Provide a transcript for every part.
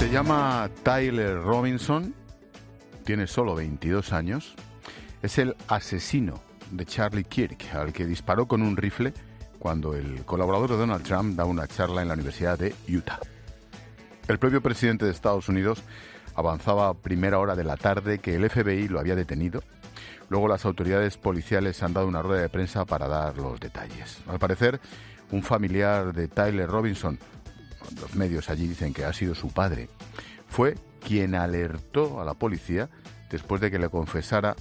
Se llama Tyler Robinson, tiene solo 22 años, es el asesino de Charlie Kirk, al que disparó con un rifle cuando el colaborador de Donald Trump da una charla en la Universidad de Utah. El propio presidente de Estados Unidos avanzaba a primera hora de la tarde que el FBI lo había detenido. Luego las autoridades policiales han dado una rueda de prensa para dar los detalles. Al parecer, un familiar de Tyler Robinson, los medios allí dicen que ha sido su padre, fue quien alertó a la policía después de que le confesara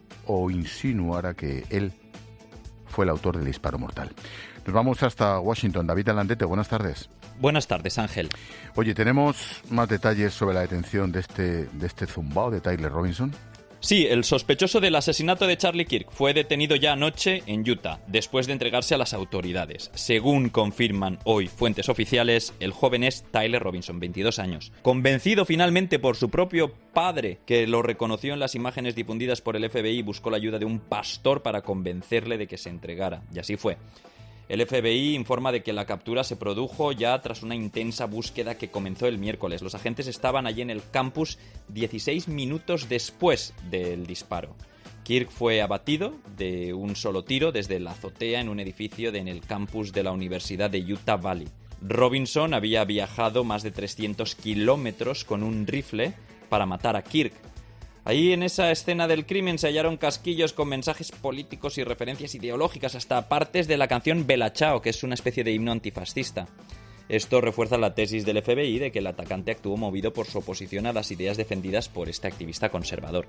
o insinuara que él fue el autor del disparo mortal. Nos vamos hasta Washington. David Alandete, buenas tardes. Buenas tardes, Ángel. Oye, ¿tenemos más detalles sobre la detención de este zumbao de Tyler Robinson? Sí, el sospechoso del asesinato de Charlie Kirk fue detenido ya anoche en Utah, después de entregarse a las autoridades. Según confirman hoy fuentes oficiales, el joven es Tyler Robinson, 22 años. Convencido finalmente por su propio padre, que lo reconoció en las imágenes difundidas por el FBI, buscó la ayuda de un pastor para convencerle de que se entregara. Y así fue. El FBI informa de que la captura se produjo ya tras una intensa búsqueda que comenzó el miércoles. Los agentes estaban allí en el campus 16 minutos después del disparo. Kirk fue abatido de un solo tiro desde la azotea en un edificio en el campus de la Universidad de Utah Valley. Robinson había viajado más de 300 kilómetros con un rifle para matar a Kirk. Ahí en esa escena del crimen se hallaron casquillos con mensajes políticos y referencias ideológicas, hasta partes de la canción Bella Ciao, que es una especie de himno antifascista. Esto refuerza la tesis del FBI de que el atacante actuó movido por su oposición a las ideas defendidas por este activista conservador.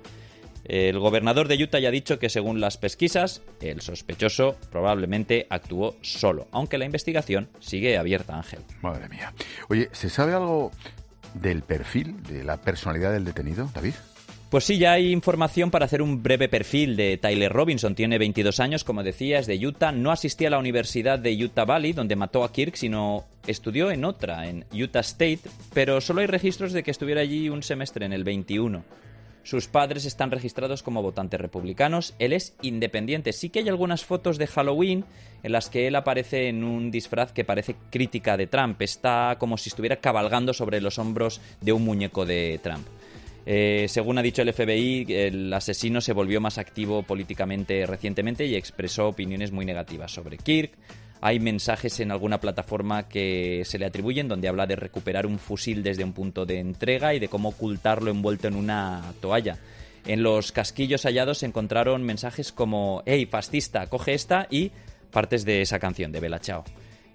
El gobernador de Utah ya ha dicho que, según las pesquisas, el sospechoso probablemente actuó solo, aunque la investigación sigue abierta, Ángel. Madre mía. Oye, ¿se sabe algo del perfil, de la personalidad del detenido, David? Pues sí, ya hay información para hacer un breve perfil de Tyler Robinson. Tiene 22 años, como decía, es de Utah. No asistía a la Universidad de Utah Valley, donde mató a Kirk, sino estudió en otra, en Utah State, pero solo hay registros de que estuviera allí un semestre, en el 21. Sus padres están registrados como votantes republicanos. Él es independiente. Sí que hay algunas fotos de Halloween en las que él aparece en un disfraz que parece crítica de Trump. Está como si estuviera cabalgando sobre los hombros de un muñeco de Trump. Según ha dicho el FBI, el asesino se volvió más activo políticamente recientemente y expresó opiniones muy negativas sobre Kirk. Hay mensajes en alguna plataforma que se le atribuyen donde habla de recuperar un fusil desde un punto de entrega y de cómo ocultarlo envuelto en una toalla. En los casquillos hallados se encontraron mensajes como «Hey, fascista, coge esta» y partes de esa canción de Bella Ciao.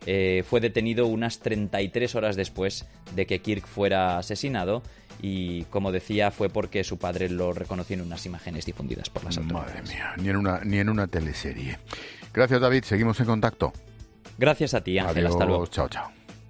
Fue detenido unas 33 horas después de que Kirk fuera asesinado y, como decía, fue porque su padre lo reconoció en unas imágenes difundidas por las autoridades. Madre mía, ni en una teleserie. Gracias, David. Seguimos en contacto. Gracias a ti, Ángel. Adiós, hasta luego. Chao, chao.